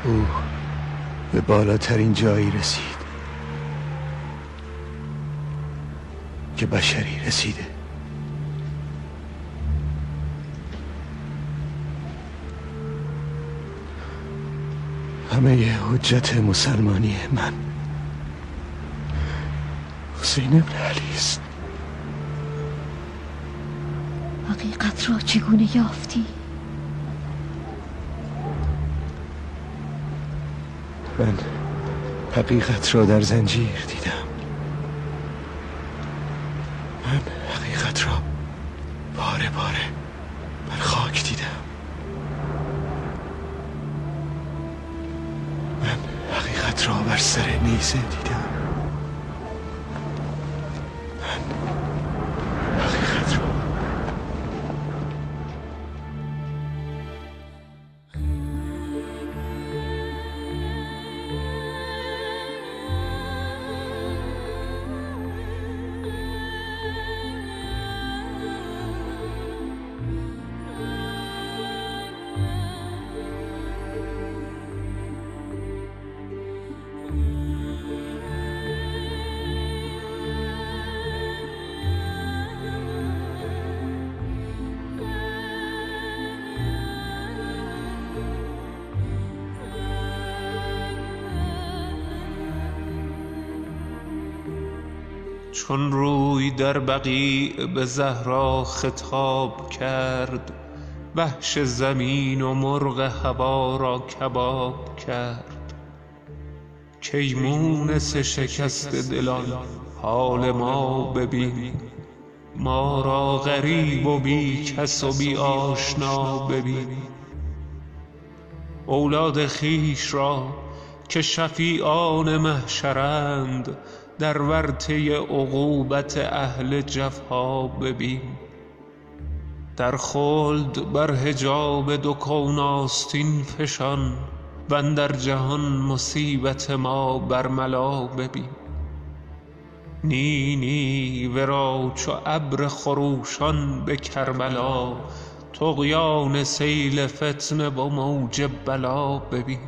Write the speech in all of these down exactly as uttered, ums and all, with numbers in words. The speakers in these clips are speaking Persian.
او به بالاترین جایی رسید که بشری رسیده. همه حجت مسلمانی من حسین ابن علی است. حقیقت را چگونه یافتی؟ من حقیقت را در زنجیر دیدم. من حقیقت را باره باره بر خاک دیدم. من حقیقت را بر سر نیزه دیدم. من حقیقت را چون روی در بقیع به زهرا خطاب کرد، وحش زمین و مرغ هوا را کباب کرد. کی مونس شکست دلان حال ما ببین، ما را غریب و بی کس و بی آشنا ببین. اولاد خویش را که شفیعان محشرند، در ورطه عقوبت اهل جفا ببین. در خلد بر حجاب دو کون آستین فشان، واندر جهان مصیبت ما برملا ببین. نی نی ورا چو ابر خروشان به کربلا، طغیان سیل فتنه و موج بلا ببین.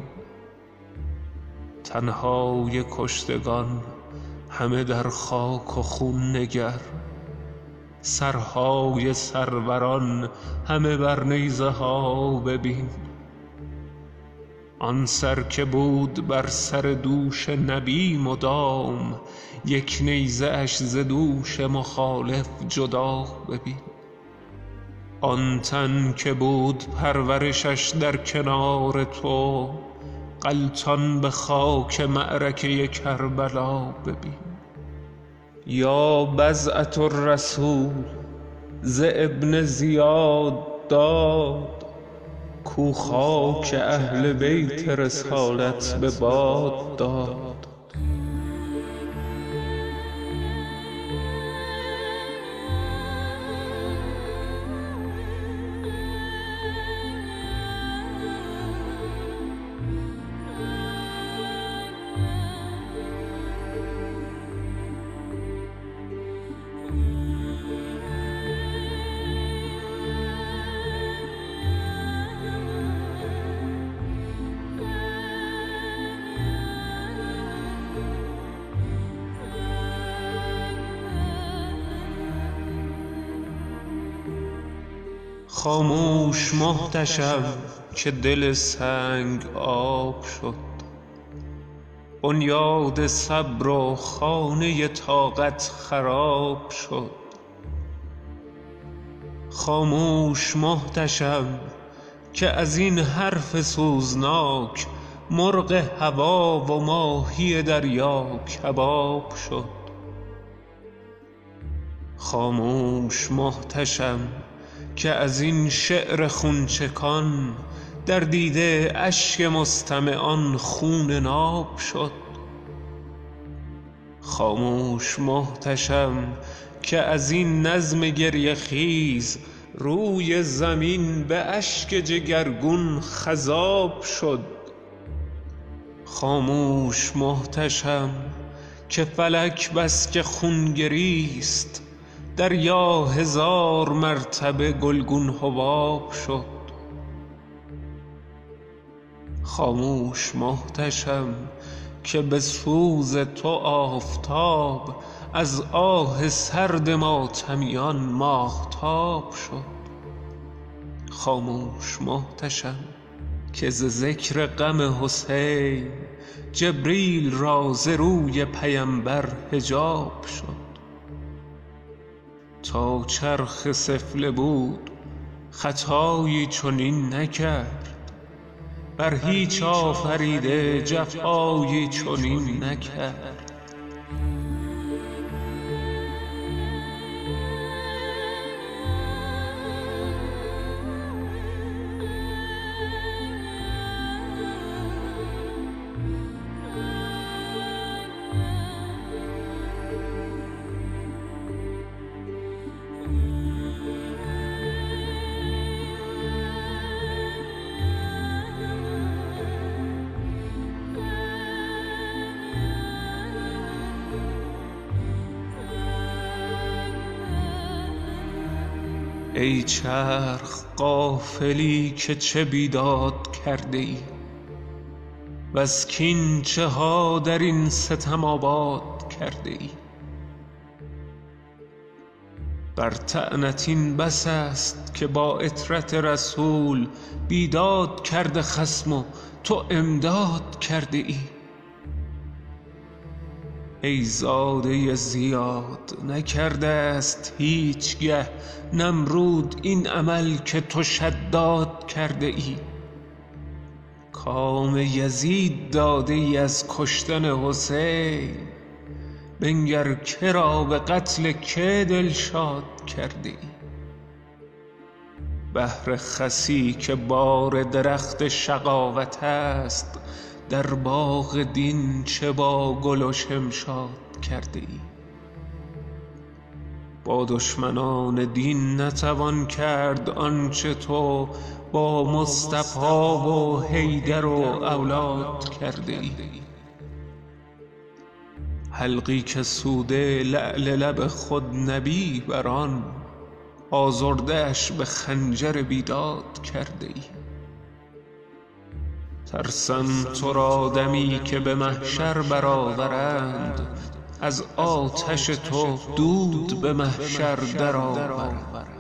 تنهای کشتگان همه در خاک و خون نگر، سرهای سروران همه بر نیزه ها ببین. آن سر که بود بر سر دوش نبی مدام، یک نیزه اش ز دوش مخالف جدا ببین. آن تن که بود پرورشش در کنار تو، غلطان به خاک معرکه کربلا ببین. یا بضعة الرسول ز ابن زیاد داد، کو خاک اهل بیت رسالت به باد داد. خاموش محتشم که دل سنگ آب شد، بنیاد صبر و خانه طاقت خراب شد. خاموش محتشم که از این حرف سوزناک، مرغ هوا و ماهی دریا کباب شد. خاموش محتشم که از این شعر خونچکان، در دیده اشک مستمعان خون ناب شد. خاموش محتشم که از این نظم گریه خیز، روی زمین به اشک جگرگون خضاب شد. خاموش محتشم که فلک بس که خونگریست، دریا هزار مرتبه گلگون حباب شد. خاموش محتشم که به سوز تو آفتاب از آه سرد ماتمیان ماهتاب شد. خاموش محتشم که ز ذکر غم حسین جبریل را ز روی پیمبر حجاب شد. تا چرخ سفله بود خطایی چنین نکرد، بر هیچ آفریده جفایی چنین نکرد. ای چرخ غافلی که چه بیداد کرده ای، وز کین چه ها در این ستم آباد کرده ای. بر طعنت این بس است که با عطرت رسول بیداد کرده خصم و تو امداد کرده ای. ای زاده زیاد نکرده است هیچگه نمرود این عمل که تو شداد کرده ای. کام یزید داده ای از کشتن حسین، بنگر که را به قتل که دلشاد کرده ای. بهر خسی که بار درخت شقاوت است، در باغ دین چه با گل و شمشاد کرده ای. با دشمنان دین نتوان کرد آنچه تو با مصطفی و حیدر و اولاد کرده ای. حلقی که سوده لعل لب خود نبی بران، آزرده‌اش به خنجر بیداد کرده ای. ترسم تو را دمی که به محشر برآورند، از آتش تو دود به محشر درآورند.